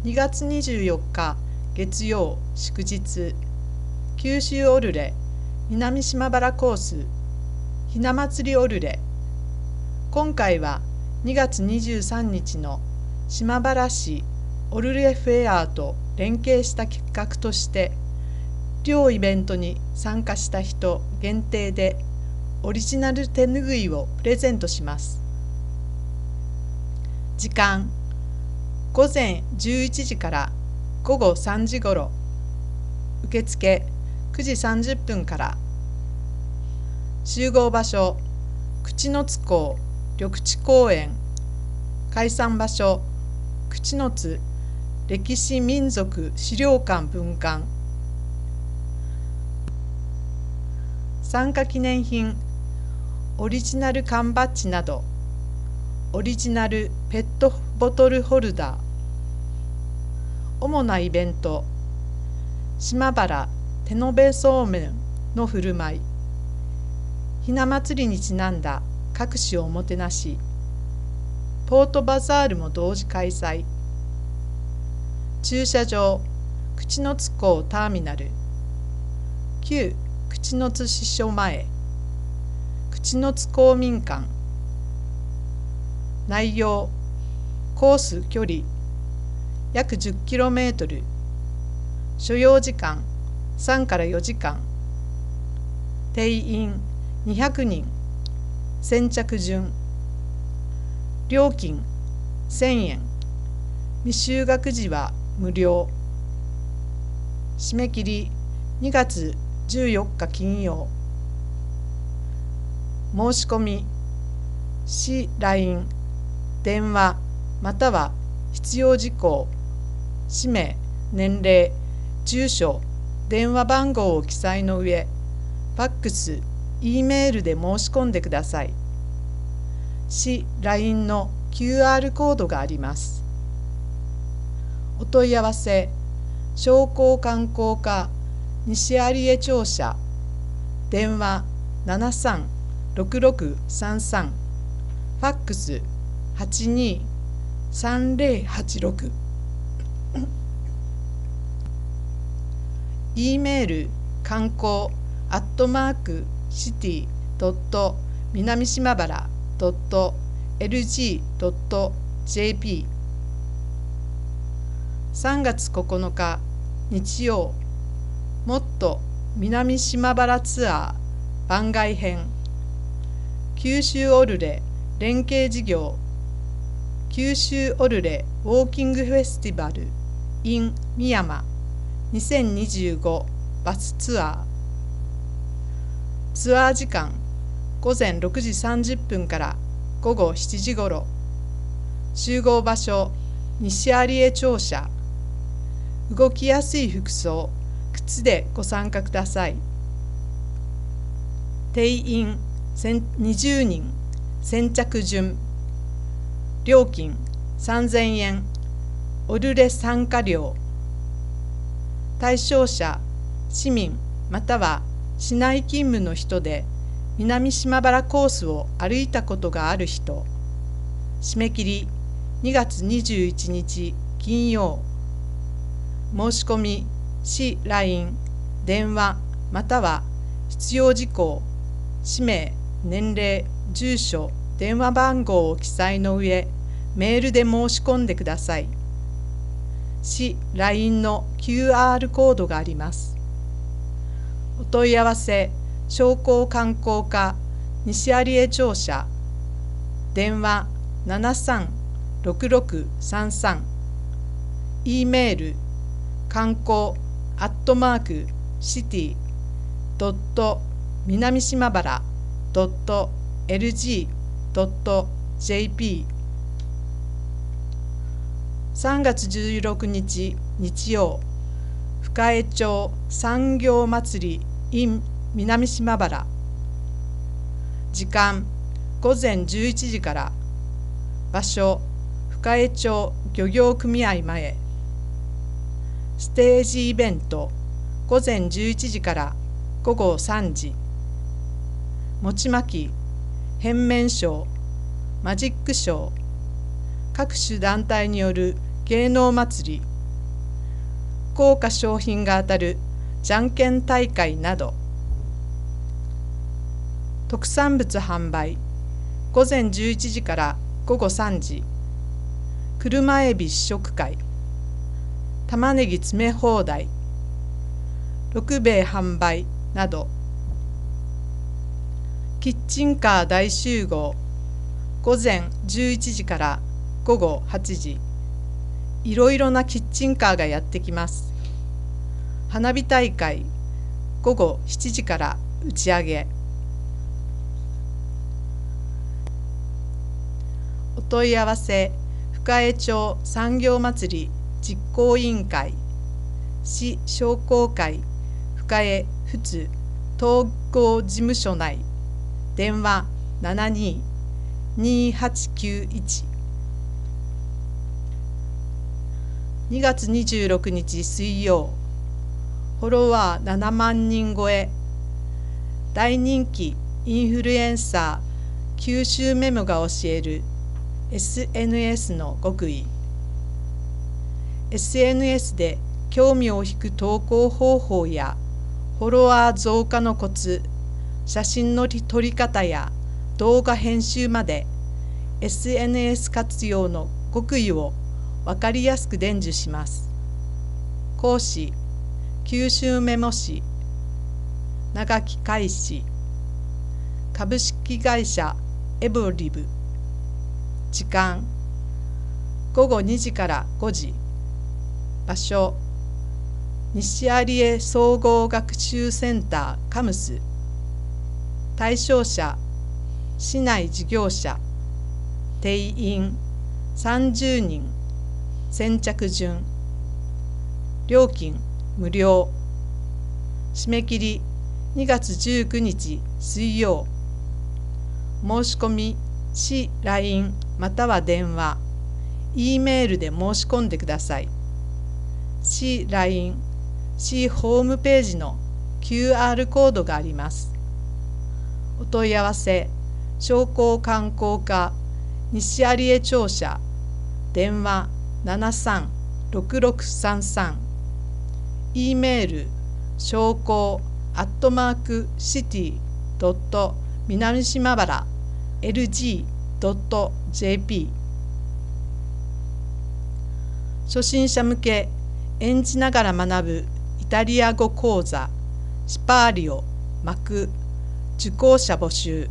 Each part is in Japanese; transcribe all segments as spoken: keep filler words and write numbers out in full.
にがつにじゅうよっか月曜祝日、九州オルレ南島原コースひな祭りオルレ。今回はにがつにじゅうさんにちの島原市オルレフェアと連携した企画として両イベントに参加した人限定でオリジナル手ぬぐいをプレゼントします。時間ごぜんじゅういちじからごごさんじごろ、受付くじさんじゅっぷんから。集合場所口の津港緑地公園、解散場所口の津歴史民族資料館分館。参加記念品オリジナル缶バッジなど、オリジナルペットボトルホルダー。主なイベント島原手延べそうめんの振る舞い、ひな祭りにちなんだ各種おもてなし、ポートバザールも同時開催。駐車場口の津港ターミナル、旧口の津支所前、口の津公民館。内容コース距離約 じゅっキロメートル、所要時間さんからよじかん、定員にひゃくにん、先着順。料金せんえん、未就学児は無料。締め切りにがつじゅうよっか金曜。申し込み市 ライン、電話または必要事項、氏名、年齢、住所、電話番号を記載の上、ファックス、E メールで申し込んでください。市 ライン の キューアール コードがあります。お問い合わせ商工観光課西有江庁舎、電話ななさんろくろくさんさん、ファックスはちにーさんぜろはちろく。 E メール観光アットマークシティドット南島原ドット エルジー ドット ジェーピー。 さんがつここのか日曜、もっと南島原ツアー番外編、九州オルレ連携事業、九州オルレウォーキングフェスティバル in 美山にせんにじゅうごバスツアー。ツアー時間ごぜんろくじさんじゅっぷんからごごしちじごろ。集合場所西有江庁舎。動きやすい服装、靴でご参加ください。定員にじゅうにん、先着順。料金さんぜんえん、オルレ参加料。対象者市民または市内勤務の人で南島原コースを歩いたことがある人。締め切りにがつにじゅういちにち金曜。申し込み市 ライン、電話または必要事項、氏名、年齢、住所、電話番号を記載の上、メールで申し込んでください。市 ライン の キューアール コードがあります。お問い合わせ商工観光課西有江庁舎、電話ななさんろくろくさんさん、 E メール観光アットマークシティドット南島原ドット エルジー ドット ジェーピー。 さんがつじゅうろくにち日曜、深江町産業祭り in 南島原。時間ごぜんじゅういちじから。場所深江町漁業組合前。ステージイベントごぜんじゅういちじからごごさんじ。餅まき、変面ショー、マジックショー、各種団体による芸能祭り、 豪華商品が当たるじゃんけん大会など。特産物販売ごぜんじゅういちじからごごさんじ、車エビ試食会、玉ねぎ詰め放題、六兵衛販売など。キッチンカー大集合ごぜんじゅういちじからごごはちじ、いろいろなキッチンカーがやってきます。花火大会ごごしちじから打ち上げ。お問い合わせ深江町産業まつり実行委員会、市商工会深江府津統合事務所内、電話 ななにーにーはちきゅういち。 にがつにじゅうろくにち水曜、フォロワーななまんにん超え、大人気インフルエンサー九州メモが教える エスエヌエス の極意。 エスエヌエス で興味を引く投稿方法やフォロワー増加のコツ、写真の撮り方や動画編集まで エスエヌエス 活用の極意を分かりやすく伝授します。講師九州メモ師長木海士、株式会社エボリブ。時間ごごにじからごじ。場所西有江総合学習センターカムス。対象者市内事業者。定員さんじゅうにん。先着順。料金無料。締め切りにがつじゅうくにち水曜。申し込み市 ライン または電話、E メールで申し込んでください。市 ライン、市ホームページの キューアール コードがあります。お問い合わせ商工観光課西有江庁舎、電話 ななさんろくろくさんさん、E メール商工アットマークシティドット南島原 エルジードットジェーピー。 初心者向け演じながら学ぶイタリア語講座シパーリオ幕受講者募集。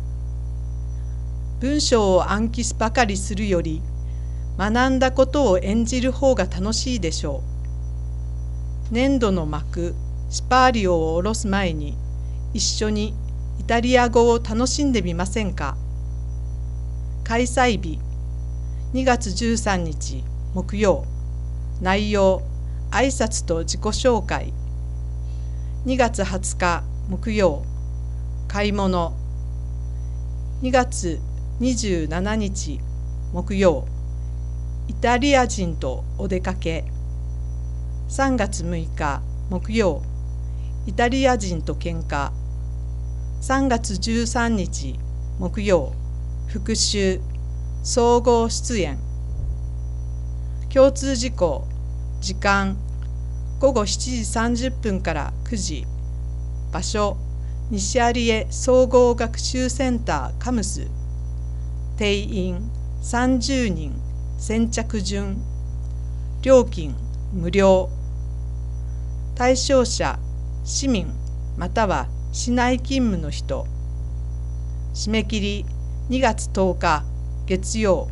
文章を暗記ばかりするより学んだことを演じる方が楽しいでしょう。年度の幕シパーリオを下ろす前に一緒にイタリア語を楽しんでみませんか。開催日にがつじゅうさんにち木曜。内容挨拶と自己紹介。にがつはつか木曜。買い物。にがつにじゅうしちにち木曜。イタリア人とお出かけ。さんがつむいか木曜。イタリア人と喧嘩。さんがつじゅうさんにち木曜。復習総合出演。共通事項時間ごごしちじさんじゅっぷんからくじ。場所西有江総合学習センターカムス。定員さんじゅうにん。先着順。料金無料。対象者市民または市内勤務の人。締め切りにがつとおか月曜。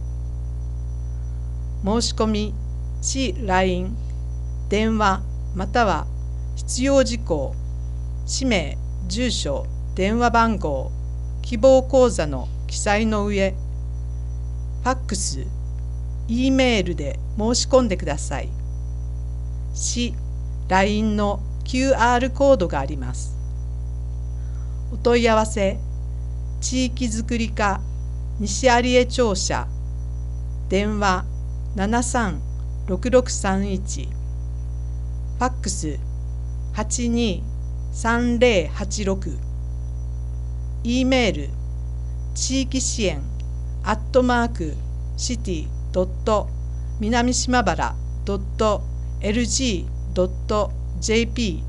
申し込み市 ライン、電話または必要事項、氏名、住所、電話番号、希望口座の記載の上、ファックス、E メールで申し込んでください。市 ライン の キューアール コードがあります。お問い合わせ地域づくり課西有江庁舎、電話 ななさんろくろくさんいち、ファックス はちにーさんぜろはちろく、E メール地域支援アットマークシティドット南島原ドットエルジードットジェーピ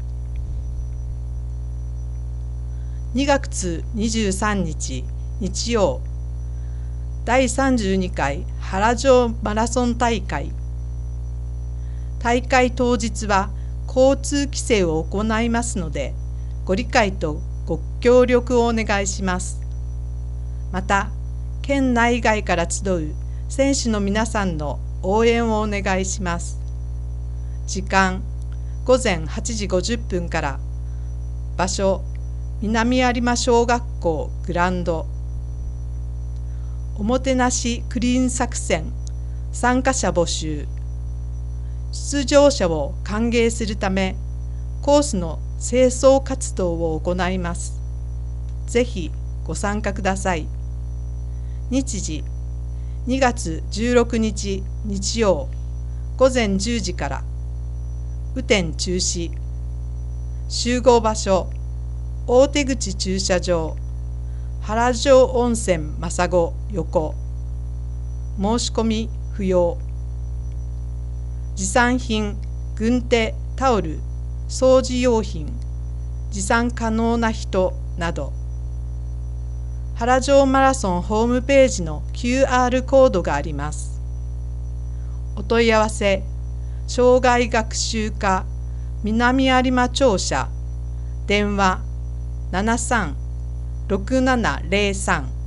ー にがつにじゅうさんにち日曜だいさんじゅうにかい原城マラソン大会。大会当日は交通規制を行いますので、ご理解とご協力をお願いします。また、県内外から集う選手の皆さんの応援をお願いします。時間、ごぜんはちじごじゅっぷんから。場所、南有馬小学校グランド。おもてなしクリーン作戦、参加者募集。出場者を歓迎するため、コースの清掃活動を行います。ぜひご参加ください。日時、にがつじゅうろくにち日曜ごぜんじゅうじから。雨天中止。集合場所、大手口駐車場、原城温泉正子横。申し込み不要。持参品、軍手、タオル、掃除用品、持参可能な人など。原城マラソンホームページの キューアール コードがあります。お問い合わせ、障害学習課南有馬庁舎、電話ななさんろくななぜろさん